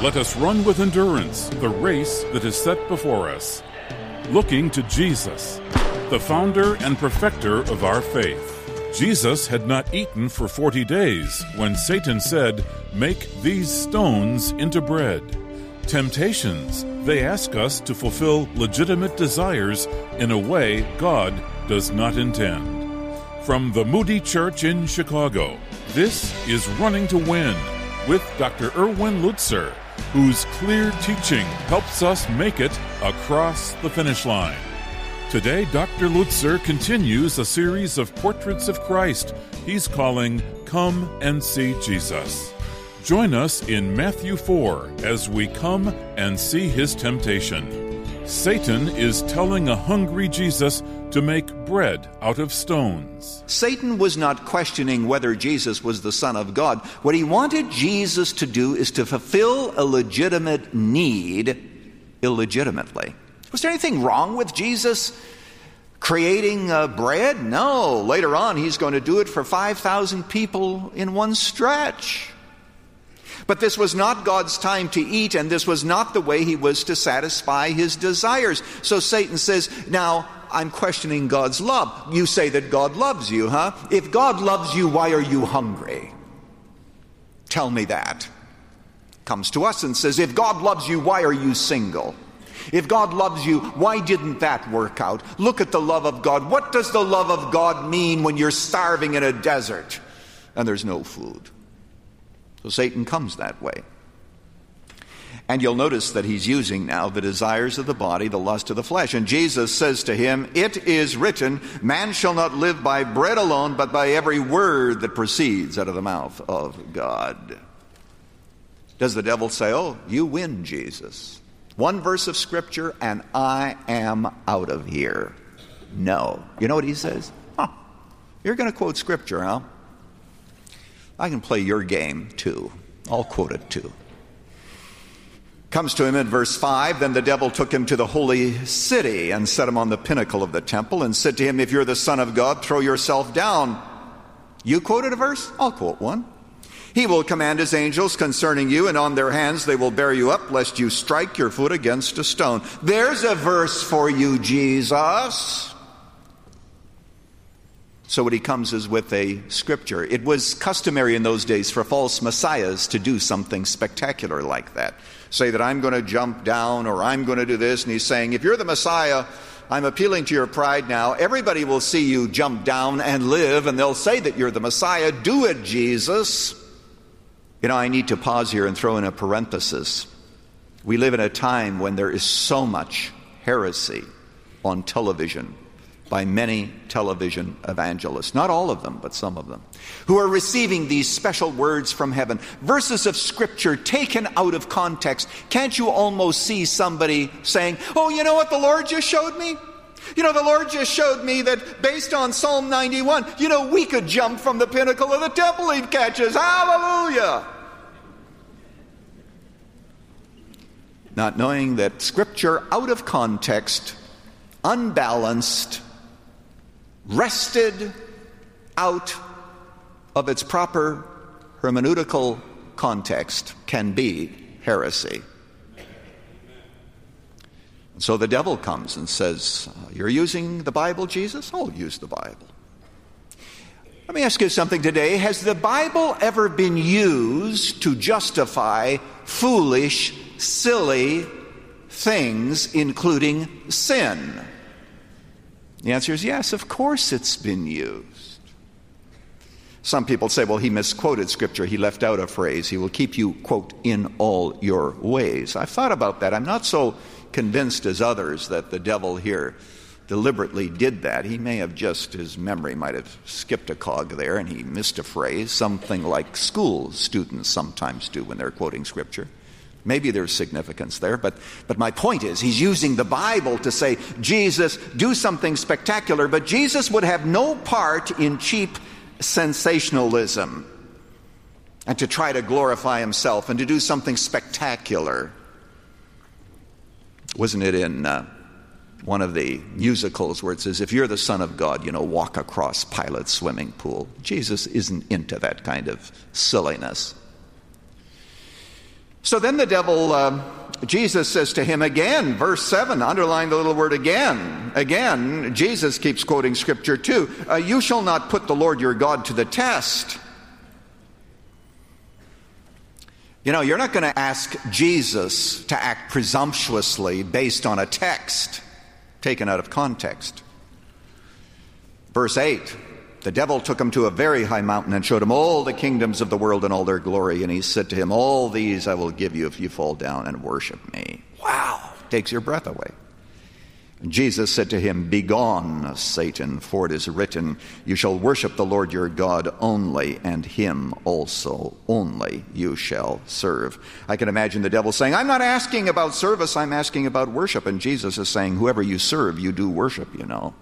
Let us run with endurance the race that is set before us, looking to Jesus, the founder and perfecter of our faith. Jesus had not eaten for 40 days when Satan said, "Make these stones into bread." Temptations, they ask us to fulfill legitimate desires in a way God does not intend. From the Moody Church in Chicago, this is Running to Win with Dr. Erwin Lutzer, whose clear teaching helps us make it across the finish line. Today, Dr. Lutzer continues a series of portraits of Christ he's calling Come and See Jesus. Join us in Matthew 4 as we come and see his temptation. Satan is telling a hungry Jesus to make bread out of stones. Satan was not questioning whether Jesus was the Son of God. What he wanted Jesus to do is to fulfill a legitimate need illegitimately. Was there anything wrong with Jesus creating bread? No. Later on, he's going to do it for 5,000 people in one stretch. But this was not God's time to eat, and this was not the way he was to satisfy his desires. So Satan says, now, I'm questioning God's love. You say that God loves you, huh? If God loves you, why are you hungry? Tell me that. Comes to us and says, if God loves you, why are you single? If God loves you, why didn't that work out? Look at the love of God. What does the love of God mean when you're starving in a desert and there's no food? So Satan comes that way. And you'll notice that he's using now the desires of the body, the lust of the flesh. And Jesus says to him, it is written, man shall not live by bread alone, but by every word that proceeds out of the mouth of God. Does the devil say, oh, you win, Jesus. One verse of Scripture and I am out of here? No. You know what he says? You're going to quote Scripture, huh? I can play your game too. I'll quote it too. Comes to him in verse 5, then the devil took him to the holy city and set him on the pinnacle of the temple and said to him, if you're the Son of God, throw yourself down. You quoted a verse? I'll quote one. He will command his angels concerning you, and on their hands they will bear you up, lest you strike your foot against a stone. There's a verse for you, Jesus. So what he comes is with a scripture. It was customary in those days for false messiahs to do something spectacular like that. Say that I'm going to jump down or I'm going to do this. And he's saying, if you're the Messiah, I'm appealing to your pride now. Everybody will see you jump down and live, and they'll say that you're the Messiah. Do it, Jesus. You know, I need to pause here and throw in a parenthesis. We live in a time when there is so much heresy on television by many television evangelists, not all of them, but some of them, who are receiving these special words from heaven, verses of Scripture taken out of context. Can't you almost see somebody saying, oh, you know what the Lord just showed me? You know, the Lord just showed me that based on Psalm 91, you know, we could jump from the pinnacle of the temple, he'd catch us. Hallelujah! Not knowing that Scripture out of context, unbalanced, wrested out of its proper hermeneutical context can be heresy. And so the devil comes and says, you're using the Bible, Jesus? I'll use the Bible. Let me ask you something today. Has the Bible ever been used to justify foolish, silly things, including sin? The answer is yes, of course it's been used. Some people say, well, he misquoted Scripture. He left out a phrase. He will keep you, quote, in all your ways. I've thought about that. I'm not so convinced as others that the devil here deliberately did that. He may have just, his memory might have skipped a cog there and he missed a phrase, something like school students sometimes do when they're quoting Scripture. Maybe there's significance there, but my point is he's using the Bible to say, Jesus, do something spectacular, but Jesus would have no part in cheap sensationalism and to try to glorify himself and to do something spectacular. Wasn't it in one of the musicals where it says, if you're the Son of God, you know, walk across Pilate's swimming pool? Jesus isn't into that kind of silliness. So then the devil, Jesus says to him again, verse 7, underline the little word again. Again, Jesus keeps quoting Scripture too. You shall not put the Lord your God to the test. You know, you're not going to ask Jesus to act presumptuously based on a text taken out of context. Verse 8, the devil took him to a very high mountain and showed him all the kingdoms of the world and all their glory. And he said to him, all these I will give you if you fall down and worship me. Wow, takes your breath away. And Jesus said to him, begone, Satan, for it is written, you shall worship the Lord your God only, and him also only you shall serve. I can imagine the devil saying, I'm not asking about service, I'm asking about worship. And Jesus is saying, whoever you serve, you do worship, you know.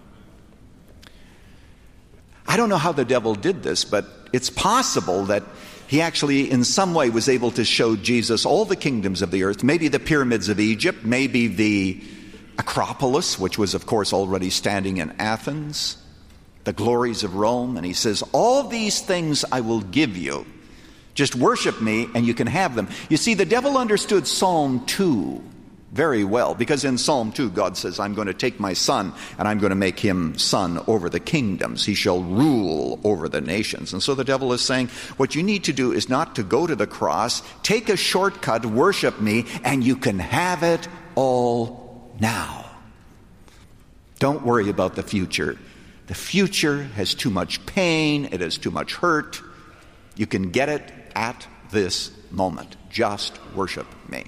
I don't know how the devil did this, but it's possible that he actually in some way was able to show Jesus all the kingdoms of the earth, maybe the pyramids of Egypt, maybe the Acropolis, which was, of course, already standing in Athens, the glories of Rome. And he says, all these things I will give you. Just worship me and you can have them. You see, the devil understood Psalm 2 very well, because in Psalm 2, God says, I'm going to take my son and I'm going to make him son over the kingdoms. He shall rule over the nations. And so the devil is saying, what you need to do is not to go to the cross, take a shortcut, worship me, and you can have it all now. Don't worry about the future. The future has too much pain. It has too much hurt. You can get it at this moment. Just worship me.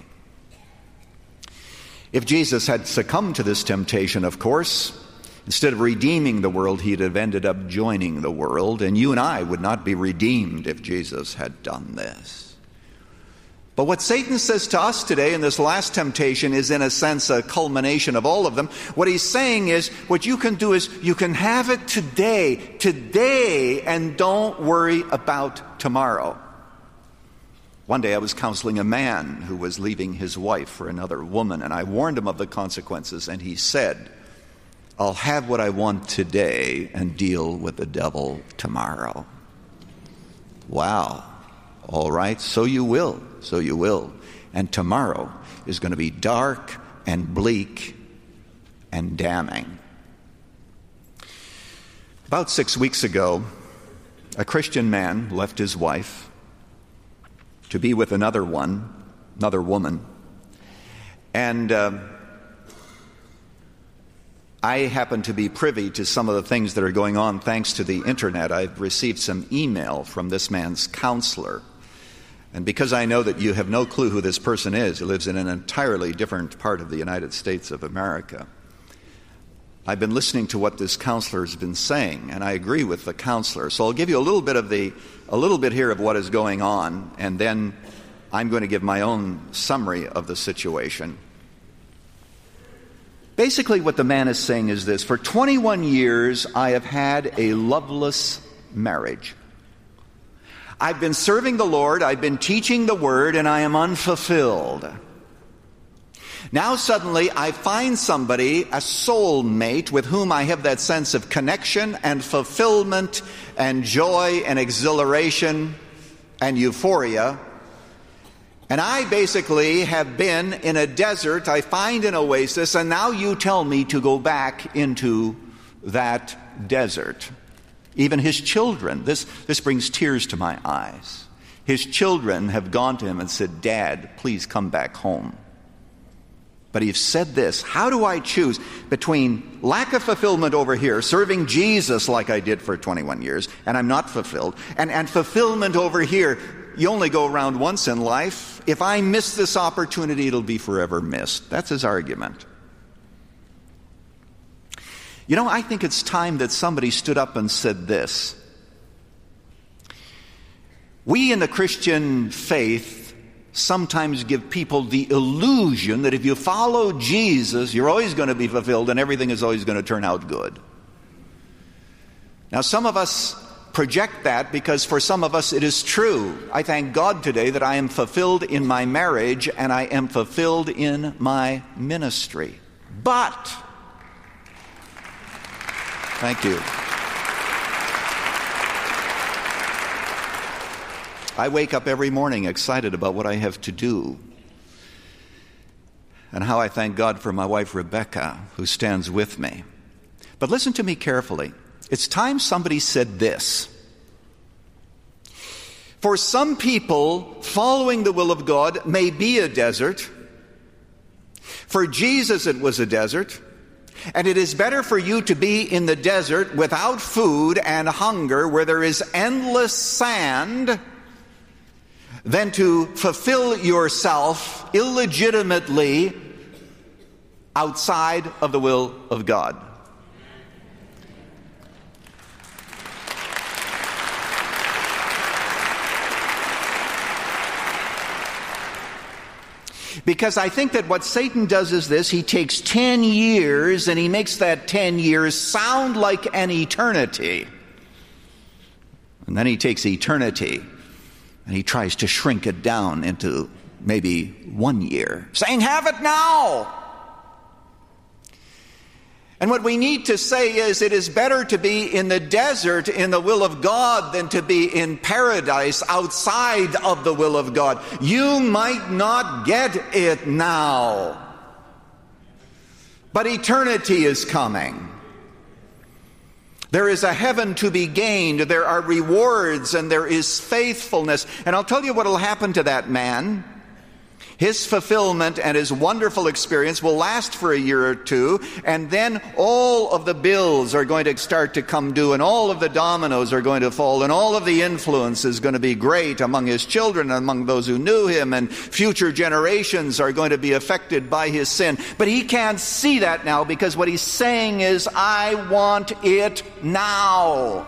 If Jesus had succumbed to this temptation, of course, instead of redeeming the world, he'd have ended up joining the world, and you and I would not be redeemed if Jesus had done this. But what Satan says to us today in this last temptation is, in a sense, a culmination of all of them. What he's saying is, what you can do is, you can have it today, and don't worry about tomorrow. One day I was counseling a man who was leaving his wife for another woman, and I warned him of the consequences, and he said, I'll have what I want today and deal with the devil tomorrow. Wow. All right, so you will. So you will. And tomorrow is going to be dark and bleak and damning. About 6 weeks ago, a Christian man left his wife to be with another woman. And I happen to be privy to some of the things that are going on thanks to the internet. I've received some email from this man's counselor. And because I know that you have no clue who this person is, he lives in an entirely different part of the United States of America, I've been listening to what this counselor has been saying, and I agree with the counselor. So I'll give you a little bit here of what is going on, and then I'm going to give my own summary of the situation. Basically, what the man is saying is this: for 21 years, I have had a loveless marriage. I've been serving the Lord, I've been teaching the Word, and I am unfulfilled. Now suddenly I find somebody, a soulmate, with whom I have that sense of connection and fulfillment and joy and exhilaration and euphoria. And I basically have been in a desert, I find an oasis, and now you tell me to go back into that desert. Even his children, this brings tears to my eyes. His children have gone to him and said, Dad, please come back home. But he's said this: how do I choose between lack of fulfillment over here, serving Jesus like I did for 21 years, and I'm not fulfilled, and fulfillment over here? You only go around once in life. If I miss this opportunity, it'll be forever missed. That's his argument. You know, I think it's time that somebody stood up and said this. We in the Christian faith sometimes give people the illusion that if you follow Jesus, you're always going to be fulfilled and everything is always going to turn out good. Now, some of us project that because for some of us it is true. I thank God today that I am fulfilled in my marriage and I am fulfilled in my ministry. But thank you. I wake up every morning excited about what I have to do and how I thank God for my wife Rebecca, who stands with me. But listen to me carefully. It's time somebody said this. For some people, following the will of God may be a desert. For Jesus, it was a desert. And it is better for you to be in the desert without food and hunger, where there is endless sand, than to fulfill yourself illegitimately outside of the will of God. Because I think that what Satan does is this: he takes 10 years and he makes that 10 years sound like an eternity. And then he takes eternity and he tries to shrink it down into maybe 1 year, saying, have it now. And what we need to say is, it is better to be in the desert in the will of God than to be in paradise outside of the will of God. You might not get it now, but eternity is coming. There is a heaven to be gained. There are rewards and there is faithfulness. And I'll tell you what will happen to that man. His fulfillment and his wonderful experience will last for a year or two, and then all of the bills are going to start to come due, and all of the dominoes are going to fall, and all of the influence is going to be great among his children and among those who knew him, and future generations are going to be affected by his sin. But he can't see that now, because what he's saying is, I want it now.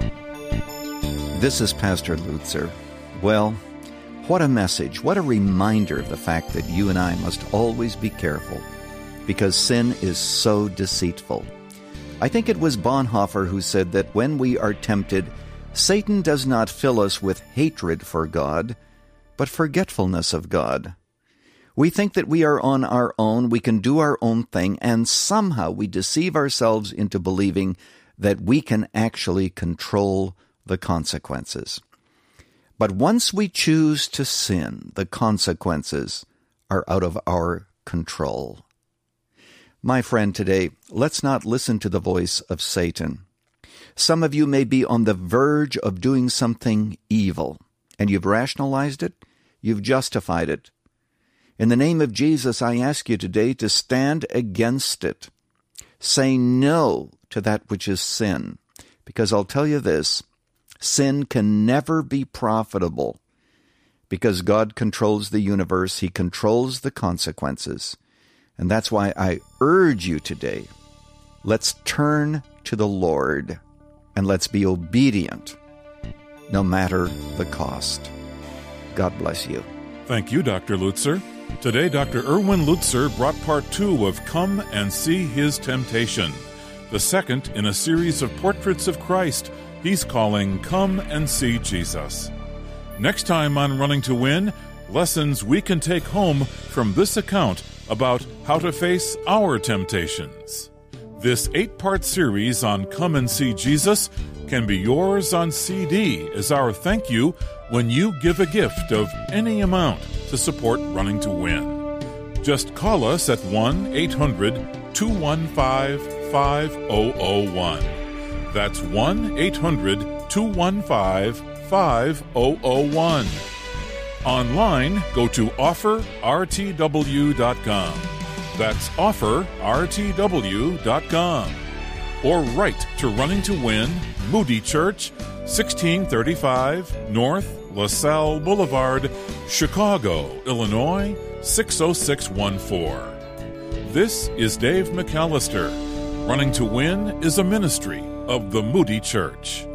This is Pastor Lutzer. Well, what a message, what a reminder of the fact that you and I must always be careful, because sin is so deceitful. I think it was Bonhoeffer who said that when we are tempted, Satan does not fill us with hatred for God, but forgetfulness of God. We think that we are on our own, we can do our own thing, and somehow we deceive ourselves into believing that we can actually control the consequences. But once we choose to sin, the consequences are out of our control. My friend, today, let's not listen to the voice of Satan. Some of you may be on the verge of doing something evil, and you've rationalized it, you've justified it. In the name of Jesus, I ask you today to stand against it. Say no to that which is sin, because I'll tell you this: sin can never be profitable, because God controls the universe. He controls the consequences. And that's why I urge you today, let's turn to the Lord and let's be obedient, no matter the cost. God bless you. Thank you, Dr. Lutzer. Today, Dr. Erwin Lutzer brought part 2 of Come and See His Temptation, the second in a series of portraits of Christ he's calling Come and See Jesus. Next time on Running to Win, lessons we can take home from this account about how to face our temptations. This 8-part series on Come and See Jesus can be yours on CD as our thank you when you give a gift of any amount to support Running to Win. Just call us at 1-800-215-5001. That's 1-800-215-5001. Online, go to offerrtw.com. That's offerrtw.com. Or write to Running to Win, Moody Church, 1635 North LaSalle Boulevard, Chicago, Illinois, 60614. This is Dave McAllister. Running to Win is a ministry of the Moody Church.